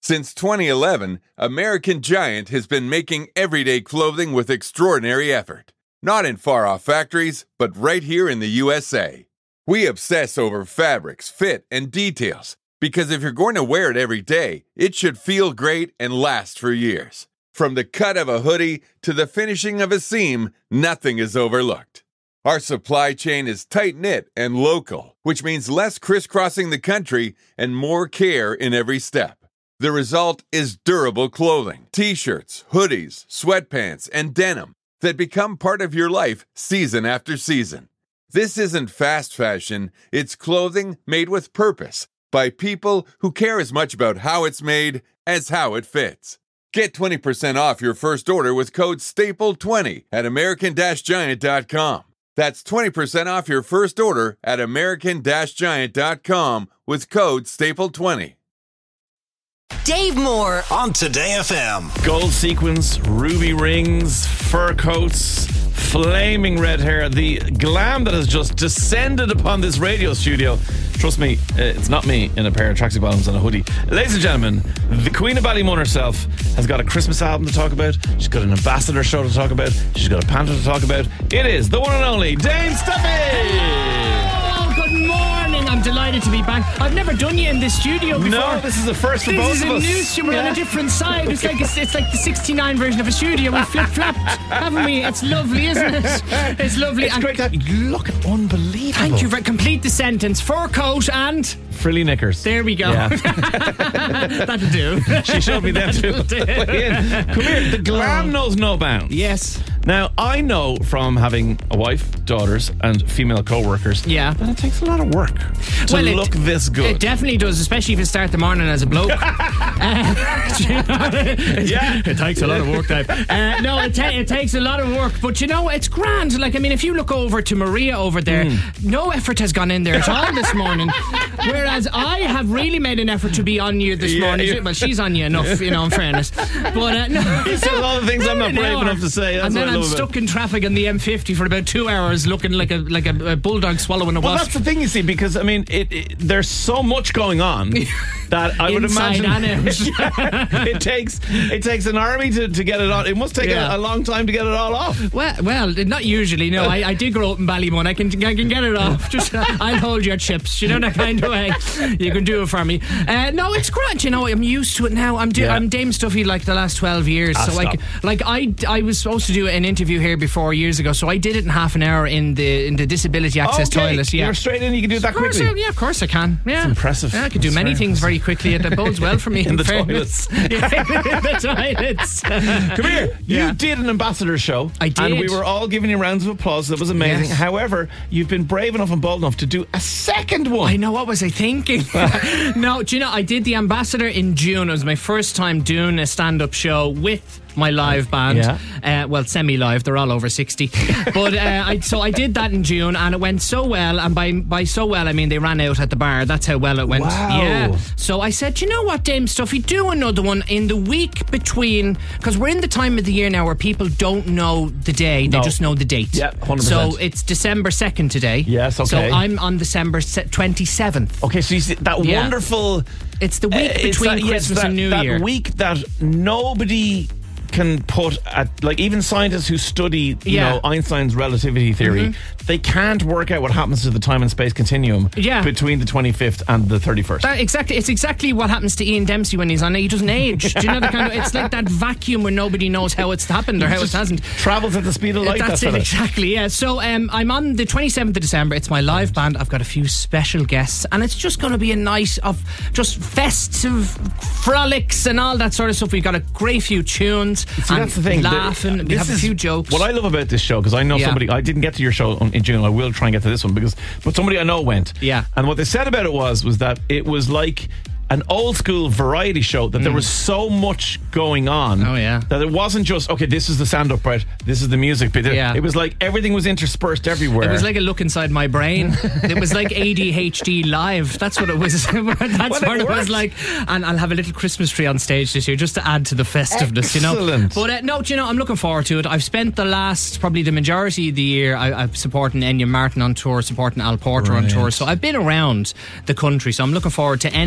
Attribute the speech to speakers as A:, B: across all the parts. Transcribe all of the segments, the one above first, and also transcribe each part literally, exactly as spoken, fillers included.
A: Since twenty eleven, American Giant has been making everyday clothing with extraordinary effort. Not in far-off factories, but right here in the U S A. We obsess over fabrics, fit, and details, because if you're going to wear it every day, it should feel great and last for years. From the cut of a hoodie to the finishing of a seam, nothing is overlooked. Our supply chain is tight-knit and local, which means less crisscrossing the country and more care in every step. The result is durable clothing, t-shirts, hoodies, sweatpants, and denim that become part of your life season after season. This isn't fast fashion, it's clothing made with purpose by people who care as much about how it's made as how it fits. Get twenty percent off your first order with code staple twenty at American Giant dot com. That's twenty percent off your first order at American Giant dot com with code staple twenty.
B: Dave Moore
C: on Today F M.
D: Gold sequins, ruby rings, fur coats, flaming red hair. The glam that has just descended upon this radio studio. Trust me, it's not me in a pair of tracksuit bottoms and a hoodie. Ladies and gentlemen, the Queen of Ballymun herself has got a Christmas album to talk about. She's got an ambassador show to talk about. She's got a panther to talk about. It is the one and only Dame Stuffy!
E: Good morning. I'm delighted to be back. I've never done you in this studio before.
D: No, this is the first for
E: this
D: both of us.
E: This is a new studio. We're
D: yeah.
E: on a different side. It's like it's, it's like the sixty-nine version of a studio. We flip-flopped, haven't we? It's lovely, isn't it? It's lovely.
D: It's
E: and
D: great. That you look unbelievable.
E: Thank you for complete the sentence. Fur coat and
D: frilly knickers.
E: There we go.
D: Yeah.
E: That'll do.
D: She showed me them too. Come here. The glam knows no bounds.
E: Yes.
D: Now, I know from having a wife, daughters, and female co-workers
E: yeah.
D: that it takes a lot of work to
E: well,
D: look
E: it,
D: this good.
E: It definitely does, especially if you start the morning as a bloke. uh,
D: yeah.
E: It takes a lot of work, Dave. Uh, no, it, ta- it takes a lot of work, but you know, it's grand. Like, I mean, if you look over to Maria over there, mm. no effort has gone in there at all this morning. Whereas I have really made an effort to be on you this
D: yeah,
E: morning.
D: yeah.
E: Well, she's on you enough, you know, in fairness. But uh, no.
D: You said all the things I'm not brave
E: no,
D: enough to say. That's
E: and then
D: what I
E: I'm
D: love
E: stuck
D: about.
E: in traffic on the M fifty for about two hours looking like a like a, a bulldog swallowing a
D: well,
E: wasp.
D: Well, that's the thing, you see, because, I mean, it, it, there's so much going on that I would
E: Inside
D: imagine
E: and out.
D: it takes it takes an army to, to get it on. It must take
E: yeah.
D: a, a long time to get it all off.
E: Well, well, not usually. No, I, I did grow up in Ballymun. I can I can get it off. Just uh, I'll hold your chips. You know, that kind of way. You can do it for me. Uh, no, it's great. You know, I'm used to it now. I'm do,
D: yeah.
E: I'm Dame Stuffy like the last twelve years.
D: Ah,
E: so like like I I was supposed to do an interview here before years ago. So I did it in half an hour in the in the disability access
D: okay.
E: toilet. Yeah,
D: you're straight in. You can do it that
E: of course,
D: quickly.
E: Yeah, of course I can. Yeah,
D: it's impressive.
E: Yeah, I can do
D: That's
E: many
D: very
E: things
D: impressive.
E: very quickly. And it bodes well for me.
D: in,
E: in
D: the
E: fairness.
D: toilets.
E: Yeah, in the toilets.
D: Come here. You
E: Yeah.
D: did an ambassador show.
E: I did.
D: And we were all giving you rounds of applause. That was amazing.
E: Yes.
D: However, you've been brave enough and bold enough to do a second one.
E: I know, what was I thinking? No, do you know, I did the ambassador in June. It was my first time doing a stand-up show with my live band.
D: Yeah.
E: Uh, well, semi-live. They're all over sixty. But uh, I, so I did that in June, and it went so well. And by by so well, I mean they ran out at the bar. That's how well it went.
D: Wow.
E: Yeah. So I said, you know what, Dame Stuffy, do another one in the week between, because we're in the time of the year now where people don't know the day, they
D: No.
E: just know the date.
D: Yeah, one hundred percent.
E: So it's December second today.
D: Yes, okay.
E: So I'm on December twenty-seventh.
D: Okay, so you see that
E: Yeah.
D: wonderful.
E: It's the week
D: uh, it's
E: between
D: that, yes,
E: Christmas
D: that,
E: and New
D: that
E: Year.
D: week that nobody can put at, like, even scientists who study you
E: Yeah.
D: know Einstein's relativity theory,
E: mm-hmm.
D: they can't work out what happens to the time and space continuum
E: Yeah.
D: between the twenty-fifth and the thirty-first.
E: That exactly, it's exactly what happens to Ian Dempsey when he's on it. He doesn't age. Do you know the kind of? It's like that vacuum where nobody knows how it's happened or how it hasn't.
D: Travels at the speed of light.
E: That's
D: that
E: it,
D: fella.
E: exactly. Yeah. So um, I'm on the twenty-seventh of December. It's my live band. I've got a few special guests, and it's just going to be a night of just festive frolics and all that sort of stuff. We've got a great few tunes.
D: See,
E: and
D: that's the thing.
E: Laughing.
D: The-
E: we
D: this
E: have a
D: is
E: few jokes.
D: What I love about this show, because I know
E: Yeah.
D: somebody, I didn't get to your show in June. I will try and get to this one because, but somebody I know went.
E: Yeah.
D: And what they said about it was, was that it was like an old school variety show, that there was so much going on.
E: Oh, yeah.
D: That it wasn't just, okay, this is the stand-up part, this is the music bit.
E: Yeah.
D: It was like everything was interspersed everywhere.
E: It was like a look inside my brain. It was like A D H D live. That's what it was. That's
D: Well,
E: what
D: it
E: it was
D: worked.
E: like. And I'll have a little Christmas tree on stage this year just to add to the festiveness, you know.
D: Excellent.
E: But uh, no, do you know, I'm looking forward to it. I've spent the last, probably the majority of the year, I, I'm supporting Enya Martin on tour, supporting Al Porter on
D: Right.
E: tour. So I've been around the country. So I'm looking forward to ending the year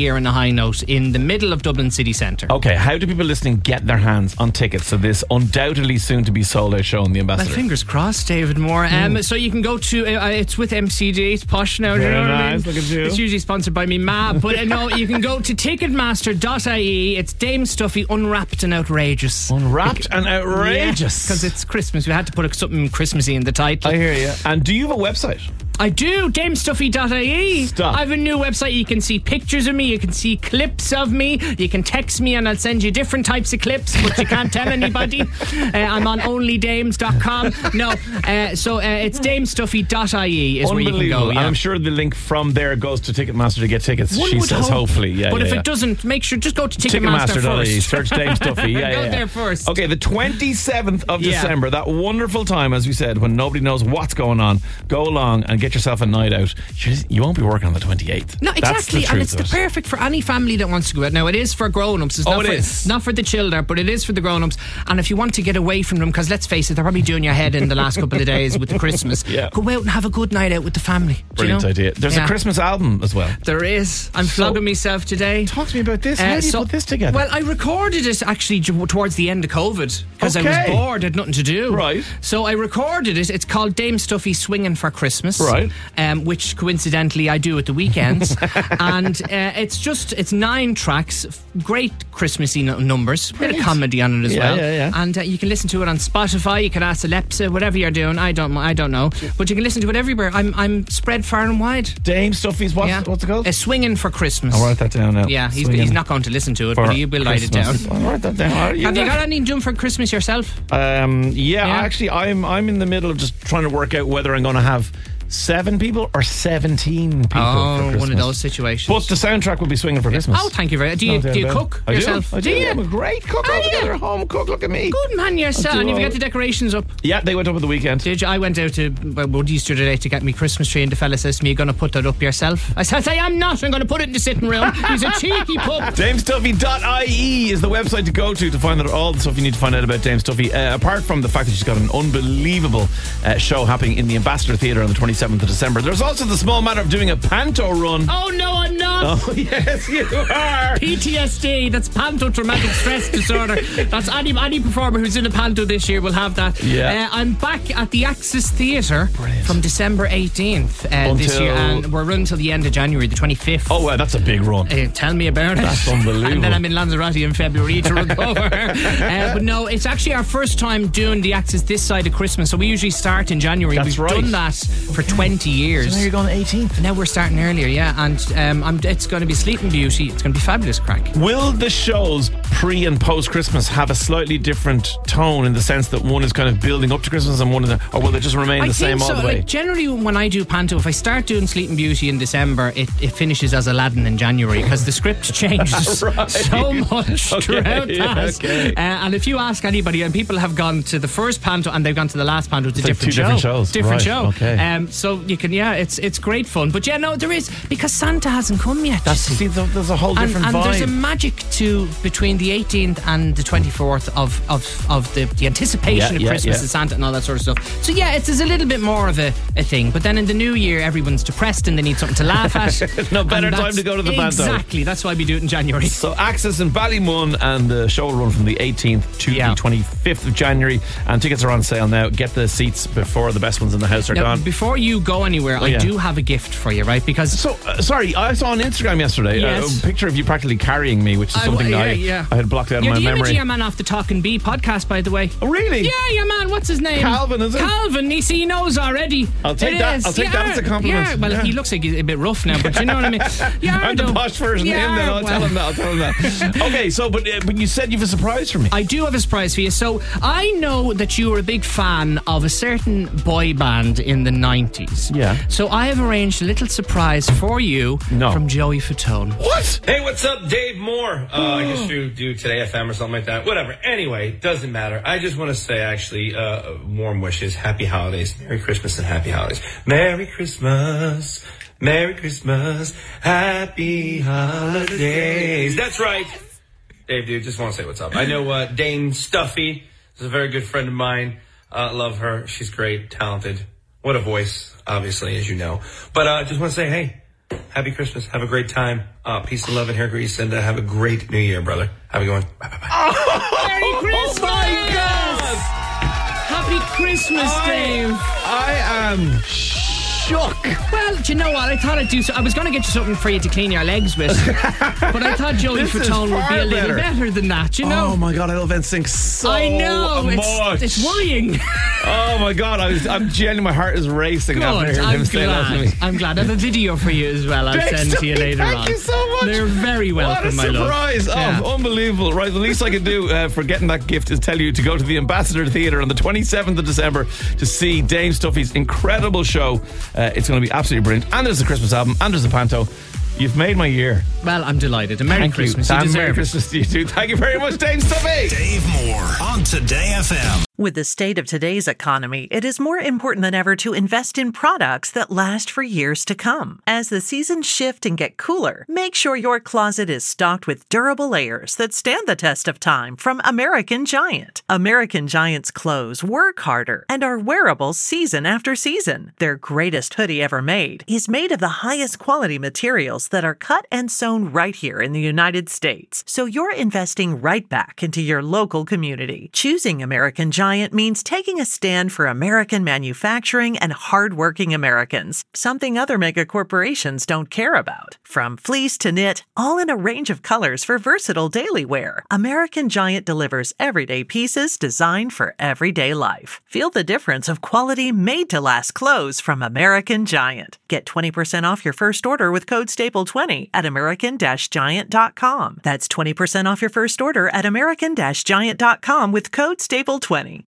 E: year on a high note in the middle of Dublin city centre.
D: Okay, how do people listening get their hands on tickets to this undoubtedly soon to be sold out show in the Ambassador?
E: Well, fingers crossed, David Moore. Um,
D: Mm.
E: So you can go to, uh, it's with M C D, it's posh now.
D: Very
E: do you know what I
D: nice,
E: mean?
D: look at you.
E: It's usually sponsored by me ma, but uh, no, you can go to ticketmaster dot I E. It's Dame Stuffy, unwrapped and outrageous.
D: Unwrapped and outrageous.
E: Because it's Christmas. We had to put something Christmassy in the title.
D: I hear you. And do you have a website?
E: I do, dame stuffy dot I E.
D: Stop.
E: I have a new website. You can see pictures of me, you can see clips of me, you can text me and I'll send you different types of clips, but you can't tell anybody. Uh, I'm on only dames dot com. No, uh, so uh, it's dame stuffy dot I E is where you can go. Yeah.
D: I'm sure the link from there goes to Ticketmaster to get tickets.
E: One
D: she
E: would
D: says
E: hope.
D: hopefully. Yeah,
E: but
D: yeah,
E: if
D: yeah.
E: it doesn't, make sure just go to Ticketmaster,
D: Ticketmaster dot I E.
E: first.
D: Search Dame Stuffy. Yeah,
E: go
D: yeah, yeah.
E: there first.
D: Okay, the twenty-seventh of
E: Yeah.
D: December, that wonderful time, as we said, when nobody knows what's going on. Go along and get yourself a night out. You won't be working on the twenty-eighth.
E: No,
D: That's
E: exactly,
D: the
E: and
D: truth
E: it's
D: of
E: the
D: it.
E: perfect for any family that wants to go out. Now, it is for grown-ups. It's
D: Oh,
E: not
D: it
E: for,
D: is.
E: not for the children, but it is for the grown-ups. And if you want to get away from them, because let's face it, they're probably doing your head in the last couple of days with the Christmas.
D: Yeah.
E: Go out and have a good night out with the family. Do
D: Brilliant
E: you know?
D: idea. There's
E: Yeah.
D: a Christmas album as well.
E: There is. I'm
D: So-
E: flogging myself today.
D: Talk to me about this.
E: Uh,
D: How do you
E: so-
D: put this together?
E: Well, I recorded it actually j- towards the end of COVID because I was
D: Okay.
E: bored, had nothing to do.
D: Right.
E: So I recorded it. It's called Dame Stuffy Swinging for Christmas.
D: Right.
E: Um, which coincidentally I do at the weekends. And uh, it's just, it's nine tracks, f- great Christmassy n- numbers, bit of comedy on it as
D: Yeah,
E: well.
D: yeah, yeah.
E: And uh, you can listen to it on Spotify, you can ask Alexa, whatever you're doing, I don't I don't know. But you can listen to it everywhere. I'm I'm spread far and wide.
D: Dame Stuffy's, what's,
E: Yeah.
D: what's it called?
E: Uh, Swinging for Christmas.
D: I'll write that down now.
E: Yeah, he's,
D: Swinging
E: he's not going to listen to it,
D: for
E: but he will write it down.
D: Christmas. I'll write that down. Are you
E: Have you
D: there?
E: got anything done for Christmas yourself?
D: Um, yeah,
E: Yeah.
D: actually, I'm I'm in the middle of just trying to work out whether I'm going to have seven people or seventeen people. for
E: Oh,
D: Christmas.
E: one of those situations.
D: But the soundtrack will be Swinging for Christmas.
E: Oh, thank you very much. Do you,
D: No doubt
E: do you
D: about it.
E: cook
D: I
E: yourself?
D: Do. I do.
E: you?
D: I'm a great cook
E: Are
D: altogether.
E: you?
D: A home cook. Look at me.
E: Good man yourself.
D: do
E: And you've
D: all-
E: got the decorations up.
D: Yeah, they went up at the weekend.
E: Did you? I went out to well, Woody's today to get me Christmas tree, and the fella says to me, "You're going to put that up yourself?" I said, "I am not. I'm going to put it in the sitting room." He's a cheeky pup.
D: Dame Stuffy dot I E is the website to go to to find out all the stuff you need to find out about Dame Stuffy. Uh, apart from the fact that she's got an unbelievable uh, show happening in the Ambassador Theatre on the twenty-seventh of December. There's also the small matter of doing a panto run.
E: Oh no, I'm not.
D: Oh, yes, you are.
E: P T S D, that's panto traumatic stress disorder. That's any any performer who's in a panto this year will have that.
D: Yeah.
E: Uh, I'm back at the Axis Theatre from December eighteenth uh, this
D: Until-
E: year, and we're running till the end of January, the twenty-fifth.
D: Oh, wow, that's a big run.
E: Uh, tell me about it.
D: That's unbelievable.
E: And then I'm in Lanzarote in February to recover. uh, but no, it's actually our first time doing the Axis this side of Christmas. So we usually start in January.
D: That's
E: We've
D: right.
E: done that for twenty years.
D: So now you're going eighteenth.
E: Now we're starting earlier, yeah, and um, I'm, it's going to be Sleeping Beauty. It's going to be fabulous crack.
D: Will the shows pre and post Christmas have a slightly different tone in the sense that one is kind of building up to Christmas and one is, or will they just remain
E: I
D: the
E: think
D: same
E: so.
D: all the way?
E: Like, generally, when I do panto, if I start doing Sleeping Beauty in December, it, it finishes as Aladdin in January because the script changes
D: Right.
E: so much
D: Okay,
E: throughout
D: yeah,
E: that.
D: okay.
E: Uh, and if you ask anybody, and people have gone to the first panto and they've gone to the last panto, it's, a
D: like
E: different
D: two
E: show.
D: different shows.
E: Different
D: Right,
E: show.
D: okay.
E: Um, so you can, yeah, it's it's great fun. But yeah, no, there is because Santa hasn't come yet.
D: That's,
E: you see.
D: see, there's there's a whole
E: And,
D: different
E: and
D: vibe.
E: there's a magic to between the eighteenth and the twenty-fourth of of, of the, the anticipation
D: Yeah,
E: of
D: yeah,
E: Christmas
D: yeah.
E: and Santa and all that sort of stuff. So yeah, it's, it's a little bit more of a, a thing. But then in the new year, everyone's depressed and they need something to laugh at.
D: No better
E: And
D: time
E: that's-
D: to go to the panto.
E: Exactly. That's why we do it in January.
D: So Access in Ballymun, and the show will run from the eighteenth to
E: Yeah.
D: the twenty-fifth of January, and tickets are on sale now. Get the seats before the best ones in the house are
E: Now,
D: gone.
E: before you go anywhere, I
D: yeah.
E: do have a gift for you, right? Because
D: So, uh, sorry, I saw on Instagram yesterday
E: Yes.
D: uh, a picture of you practically carrying me, which is
E: I-
D: something
E: yeah,
D: I,
E: yeah.
D: I had blocked out
E: you're
D: of
E: the
D: my
E: image
D: memory.
E: of your man off the Talking Bee podcast, by the way.
D: Oh, really?
E: Yeah, your man. What's his name?
D: Calvin, is it?
E: Calvin. He, see, he knows already.
D: I'll take
E: It
D: that-
E: is.
D: I'll take
E: You
D: that
E: are-
D: as a compliment.
E: Yeah, well,
D: Yeah.
E: he looks like he's a bit rough now, but you know what I mean. You are,
D: I'm the
E: though.
D: posh version
E: You
D: of him, then
E: are,
D: I'll
E: well.
D: tell him that. I'll tell him that. Okay, so, but, uh, but you said you have a surprise for me.
E: I do have a surprise for you. So I know that you were a big fan of a certain boy band in the nineties.
D: Yeah.
E: So I have arranged a little surprise for you
D: No.
E: from Joey Fatone.
D: What?
C: Hey, what's up, Dave Moore? Uh, I guess you do Today F M or something like that. Whatever. Anyway, doesn't matter. I just want to say, actually, uh, warm wishes, happy holidays, Merry Christmas and happy holidays. Merry Christmas, Merry Christmas, happy holidays. That's right. Dave, dude, just want to say what's up. I know uh, Dame Stuffy is a very good friend of mine. Uh, love her. She's great, talented. What a voice, obviously, as you know. But I uh, just want to say, hey, Happy Christmas. Have a great time. Uh, peace and love and hair grease, and uh, have a great New Year, brother. Have a good one. Bye, bye, bye.
D: Oh,
E: Merry Christmas!
D: Oh my God!
E: Happy Christmas,
D: I,
E: Dave.
D: I am shook.
E: Well, do you know what? I thought I'd do so. I was going to get you something for you to clean your legs with, but I thought Joey
D: This is
E: Fatone would be
D: far
E: a little
D: better.
E: better than that, you know?
D: Oh my God, I love N Sync so
E: I know.
D: much.
E: It's, it's worrying.
D: Oh my God, I was, I'm genuinely, my heart is racing after
E: Good.
D: hearing
E: I'm
D: him say that to me.
E: glad. I'm glad. I have a video for you as well. I'll
D: Dave
E: send to you
D: Stubbs,
E: later
D: thank
E: on.
D: you so much.
E: They're very welcome, my
D: What a
E: love.
D: surprise. Oh,
E: Yeah.
D: unbelievable. Right, the least I can do uh, for getting that gift is tell you to go to the Ambassador Theatre on the twenty-seventh of December to see Dave Stuffy's incredible show. Uh, it's going to be absolutely brilliant. And there's a Christmas album, and there's a panto. You've made my year.
E: Well, I'm delighted. And Merry
D: Thank
E: Christmas.
D: you.
E: You
D: And
E: deserve
D: Merry
E: it.
D: Christmas to you too. Thank you very much, Dave Stuffy.
F: Dave Moore on Today F M.
G: With the state of today's economy, it is more important than ever to invest in products that last for years to come. As the seasons shift and get cooler, make sure your closet is stocked with durable layers that stand the test of time from American Giant. American Giant's clothes work harder and are wearable season after season. Their greatest hoodie ever made is made of the highest quality materials that are cut and sewn right here in the United States. So you're investing right back into your local community. Choosing American Giant means taking a stand for American manufacturing and hardworking Americans, something other mega corporations don't care about. From fleece to knit, all in a range of colors for versatile daily wear, American Giant delivers everyday pieces designed for everyday life. Feel the difference of quality made-to-last clothes from American Giant. Get twenty percent off your first order with code staple twenty at american giant dot com. That's twenty percent off your first order at american giant dot com with code staple twenty.